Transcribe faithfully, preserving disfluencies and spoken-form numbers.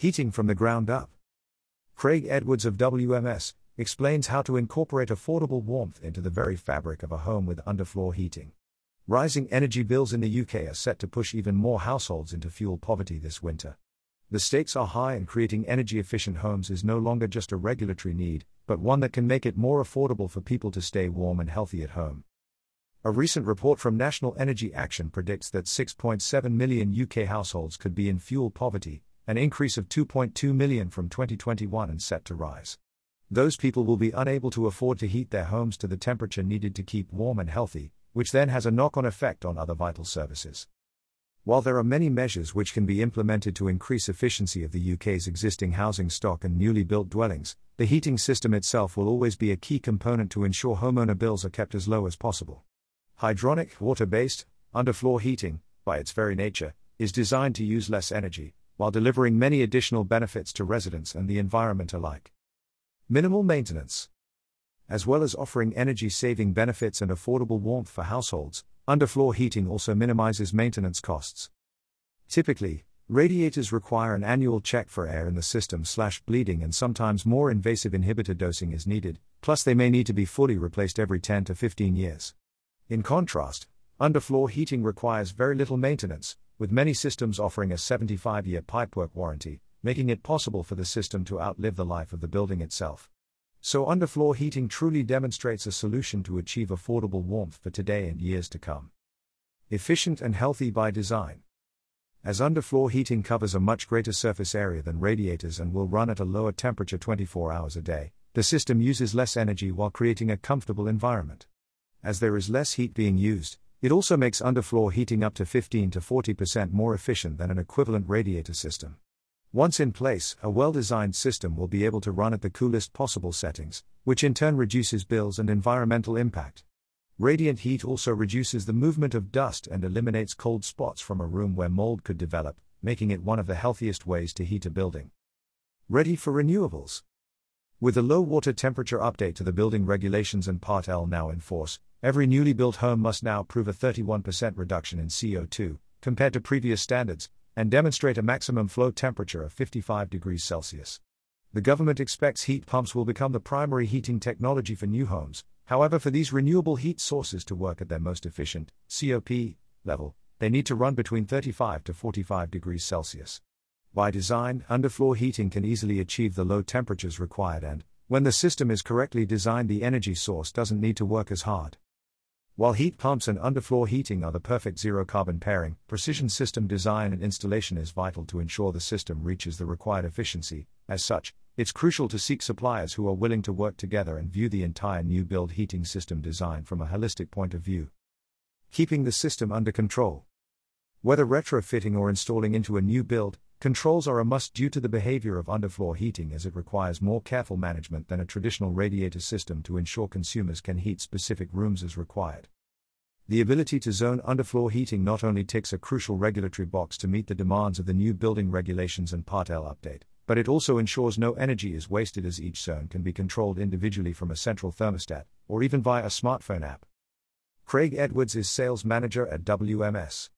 Heating from the ground up. Craig Edwards of W M S explains how to incorporate affordable warmth into the very fabric of a home with underfloor heating. Rising energy bills in the U K are set to push even more households into fuel poverty this winter. The stakes are high, and creating energy-efficient homes is no longer just a regulatory need, but one that can make it more affordable for people to stay warm and healthy at home. A recent report from National Energy Action predicts that six point seven million U K households could be in fuel poverty, an increase of two point two million from twenty twenty-one and set to rise. Those people will be unable to afford to heat their homes to the temperature needed to keep warm and healthy, which then has a knock-on effect on other vital services. While there are many measures which can be implemented to increase efficiency of the U K's existing housing stock and newly built dwellings, the heating system itself will always be a key component to ensure homeowner bills are kept as low as possible. Hydronic, water-based, underfloor heating, by its very nature, is designed to use less energy, while delivering many additional benefits to residents and the environment alike. Minimal maintenance. As well as offering energy-saving benefits and affordable warmth for households, underfloor heating also minimizes maintenance costs. Typically, radiators require an annual check for air in the system slash bleeding, and sometimes more invasive inhibitor dosing is needed, plus they may need to be fully replaced every ten to fifteen years. In contrast, underfloor heating requires very little maintenance, with many systems offering a seventy-five year pipework warranty, making it possible for the system to outlive the life of the building itself. So underfloor heating truly demonstrates a solution to achieve affordable warmth for today and years to come. Efficient and healthy by design. As underfloor heating covers a much greater surface area than radiators and will run at a lower temperature twenty-four hours a day, the system uses less energy while creating a comfortable environment. As there is less heat being used, it also makes underfloor heating up to fifteen to forty percent more efficient than an equivalent radiator system. Once in place, a well-designed system will be able to run at the coolest possible settings, which in turn reduces bills and environmental impact. Radiant heat also reduces the movement of dust and eliminates cold spots from a room where mold could develop, making it one of the healthiest ways to heat a building. Ready for renewables. With the low water temperature update to the building regulations and Part L now in force, every newly built home must now prove a thirty-one percent reduction in C O two, compared to previous standards, and demonstrate a maximum flow temperature of fifty-five degrees Celsius. The government expects heat pumps will become the primary heating technology for new homes. However, for these renewable heat sources to work at their most efficient C O P level, they need to run between thirty-five to forty-five degrees Celsius. By design, underfloor heating can easily achieve the low temperatures required, and, when the system is correctly designed, the energy source doesn't need to work as hard. While heat pumps and underfloor heating are the perfect zero-carbon pairing, precision system design and installation is vital to ensure the system reaches the required efficiency. As such, it's crucial to seek suppliers who are willing to work together and view the entire new build heating system design from a holistic point of view. Keeping the system under control. Whether retrofitting or installing into a new build, controls are a must due to the behavior of underfloor heating, as it requires more careful management than a traditional radiator system to ensure consumers can heat specific rooms as required. The ability to zone underfloor heating not only ticks a crucial regulatory box to meet the demands of the new building regulations and Part L update, but it also ensures no energy is wasted, as each zone can be controlled individually from a central thermostat, or even via a smartphone app. Craig Edwards is Sales Manager at W M S.